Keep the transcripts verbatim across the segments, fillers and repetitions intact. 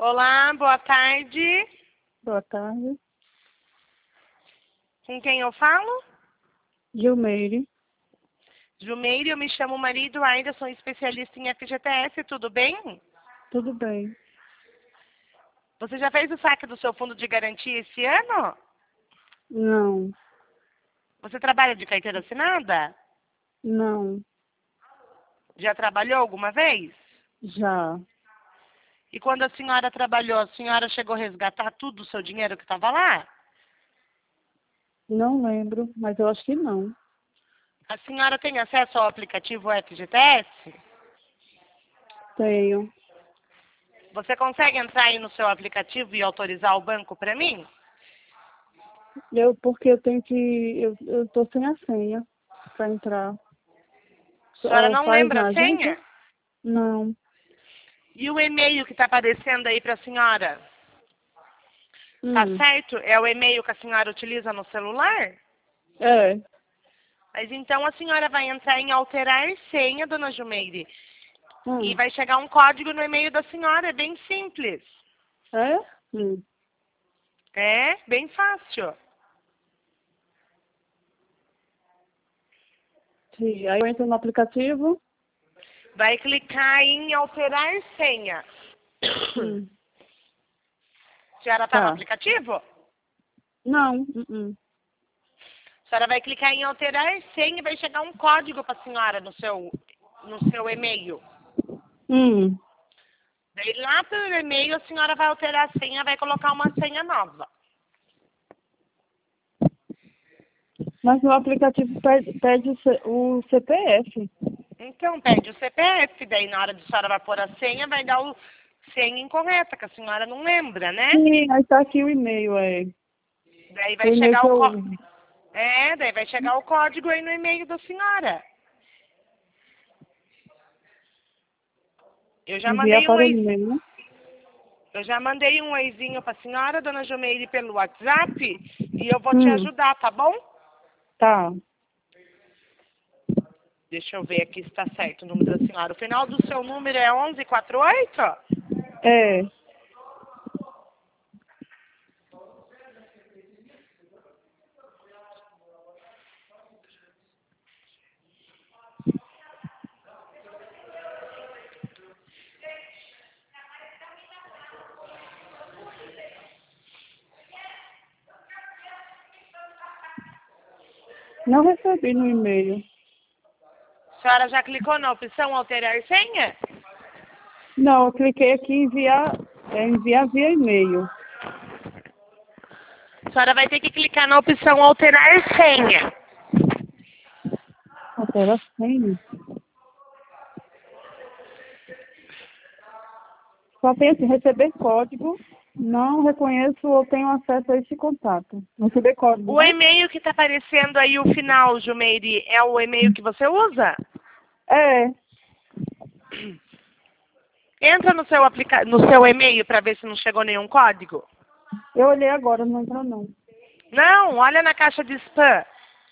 Olá, boa tarde. Boa tarde. Com quem eu falo? Gilmeire. Jumeire, eu me chamo Maria Eduarda, sou especialista em F G T S, tudo bem? Tudo bem? Você já fez o saque do seu fundo de garantia esse ano? Não. Você trabalha de carteira assinada? Não. Já trabalhou alguma vez? Já. E quando a senhora trabalhou, a senhora chegou a resgatar tudo o seu dinheiro que estava lá? Não lembro, mas eu acho que não. A senhora tem acesso ao aplicativo F G T S? Tenho. Você consegue entrar aí no seu aplicativo e autorizar o banco para mim? Eu, porque eu tenho que... Eu, eu tô sem a senha para entrar. A senhora Ah, não faz lembra na a senha? agência? Não. E o e-mail que está aparecendo aí para a senhora? Tá Hum. certo? É o e-mail que a senhora utiliza no celular? É. Mas então a senhora vai entrar em alterar senha, dona Jumeire. E Hum. vai chegar um código no e-mail da senhora, é bem simples. É? Hum. É, bem fácil. Sim. Aí eu entro no aplicativo. Vai clicar em alterar senha. Hum. A senhora está no Tá. aplicativo? Não. Hum, hum. A senhora vai clicar em alterar senha e vai chegar um código para a senhora no seu, no seu e-mail. Hum. Daí lá pelo e-mail a senhora vai alterar a senha, vai colocar uma senha nova. Mas o aplicativo pede, pede o C- o C P F. Então pede o C P F, daí na hora de a senhora vai pôr a senha, vai dar o senha incorreta, que a senhora não lembra, né? Sim, aí tá aqui o e-mail, é. Daí O vai e-mail chegar que o eu có... uso. É, daí vai chegar o código aí no e-mail da senhora. Eu já Enviar mandei um para o oi... e-mail. eu já mandei um oizinho pra senhora, dona Jomeire, pelo WhatsApp, e eu vou te Hum. ajudar, tá bom? Tá. Deixa eu ver aqui se tá certo o número da senhora. O final do seu número é onze quarenta e oito? É. Não recebi no e-mail. A senhora já clicou na opção alterar senha? Não, eu cliquei aqui em enviar, é, enviar via e-mail. A senhora vai ter que clicar na opção alterar senha. Altera a senha. Só tem assim, receber código. Não reconheço ou tenho acesso a esse contato. Receber código, O né? e-mail que está aparecendo aí, o final, Jumeire, é o e-mail que você usa? É. Entra no seu, aplica... no seu e-mail para ver se não chegou nenhum código. Eu olhei agora, não entrou não. Não, olha na caixa de spam.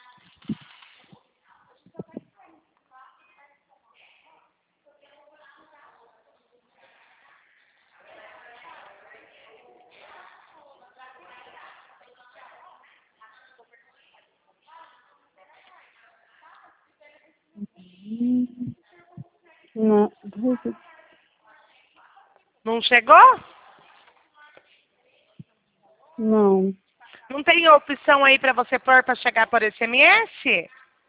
Hum. Não. Não chegou? Não. Não tem opção aí para você pôr para chegar por S M S?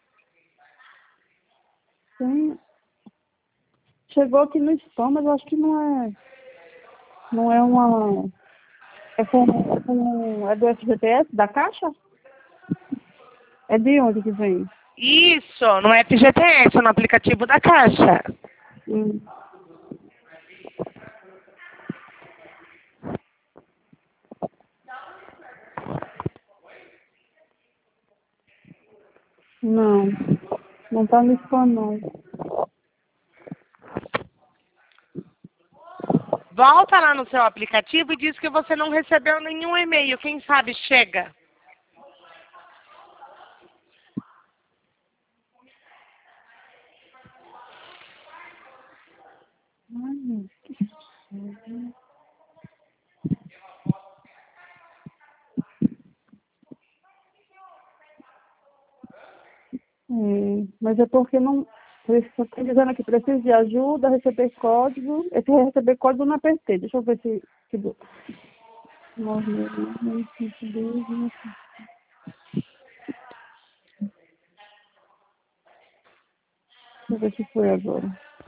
Tem. Chegou aqui no spam, mas eu acho que não é. Não é uma. É com, é com. É do F G T S, da Caixa? É de onde que vem? Isso, no F G T S, no aplicativo da Caixa. Hum. Não. Não tá no spam, não. Volta lá no seu aplicativo e diz que você não recebeu nenhum e-mail. Quem sabe chega. Ai, Mas é porque não... Estou dizendo aqui, preciso de ajuda, receber código. Esse receber código eu não apertei. Deixa eu ver se... se do... Deixa eu ver se foi agora.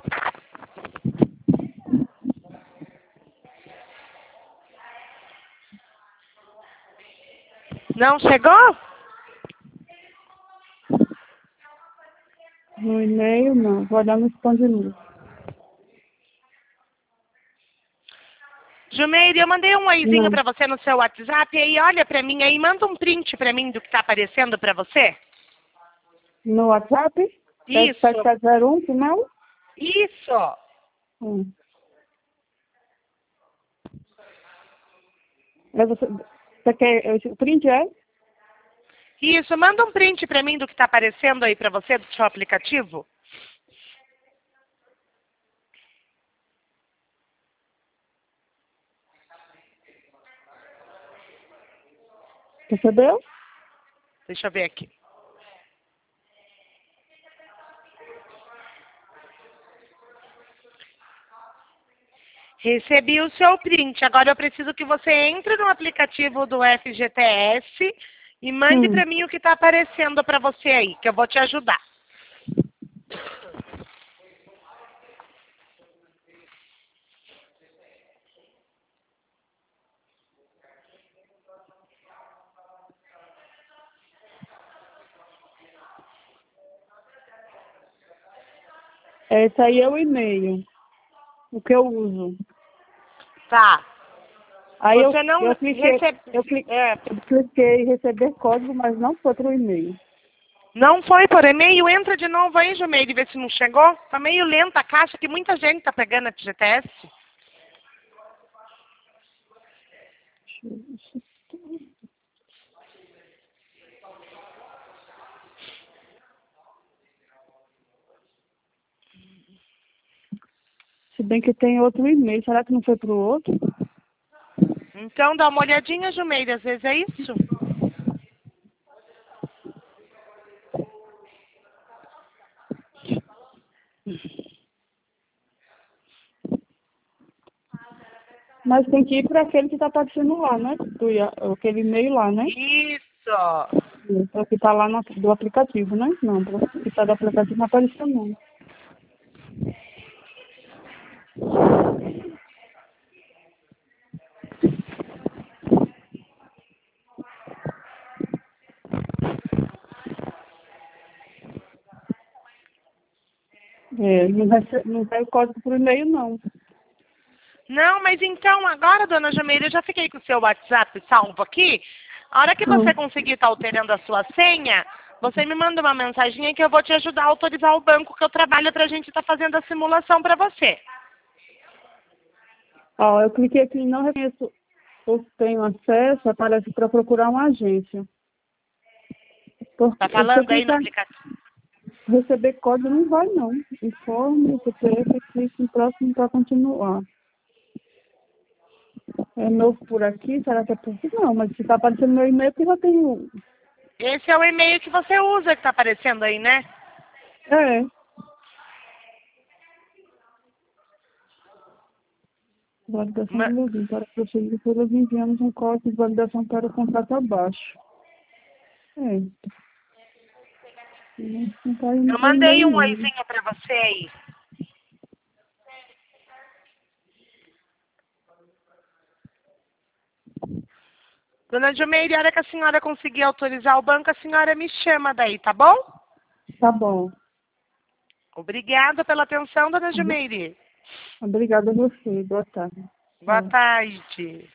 Não chegou? No e-mail, não. Vou olhar no spam de novo. Jumeire, eu mandei um oizinho Não. pra você no seu WhatsApp, e aí olha pra mim aí, manda um print pra mim do que tá aparecendo pra você. No WhatsApp? Isso. sete sete zero um, final? Isso. Hum. Mas você, você quer... O print é? Isso, manda um print pra mim do que tá aparecendo aí pra você do seu aplicativo. Recebeu? Deixa eu ver aqui. Recebi o seu print. Agora eu preciso que você entre no aplicativo do F G T S e mande Hum. pra mim o que tá aparecendo pra você aí, que eu vou te ajudar. Esse aí é o e-mail. O que eu uso. Tá. Aí Você eu, não eu cliquei, recebe... eu cliquei, é, eu cliquei em receber código, mas não foi para o e-mail. não foi por e-mail? Entra de novo aí, Jumeire, e vê se não chegou. Tá meio lenta a caixa, que muita gente tá pegando a F G T S. Se bem que tem outro e-mail. Será que não foi para o outro? Então dá uma olhadinha, Jumeire, às vezes é isso. Mas tem que ir para aquele que está aparecendo lá, né? Do, ia- aquele e-mail lá, né? Isso. É o que está lá no, do aplicativo, né? Não, o que está do aplicativo não apareceu não. É, não, rece- não vai o código por e-mail, não. Não, mas então agora, dona Jumeire, eu já fiquei com o seu WhatsApp salvo aqui. A hora que Hum. você conseguir estar alterando a sua senha, você me manda uma mensaginha que eu vou te ajudar a autorizar o banco que eu trabalho pra gente estar fazendo a simulação pra você. Ó, eu cliquei aqui em não reconheço ou tenho acesso, aparece para procurar uma agência. Porque Tá se eu falando aí no clicar aplicativo? receber código não vai não. Informe, C P F, clique em próximo para continuar. É novo por aqui? Será que é por aqui? Não, mas se está aparecendo no meu e-mail, porque já tenho. Esse é o e-mail que você usa que tá aparecendo aí, né? É. Validação Ma- do login. Para prosseguir, todas enviamos um código de validação para o contrato abaixo. É. Não está indo Eu para o e-mail, mandei um não. oizinho pra você aí. Dona Jumeire, a hora que a senhora conseguir autorizar o banco, a senhora me chama daí, tá bom? Tá bom. Obrigada pela atenção, dona Jumeire. Obrigada a você. Boa tarde. Boa Tchau. tarde.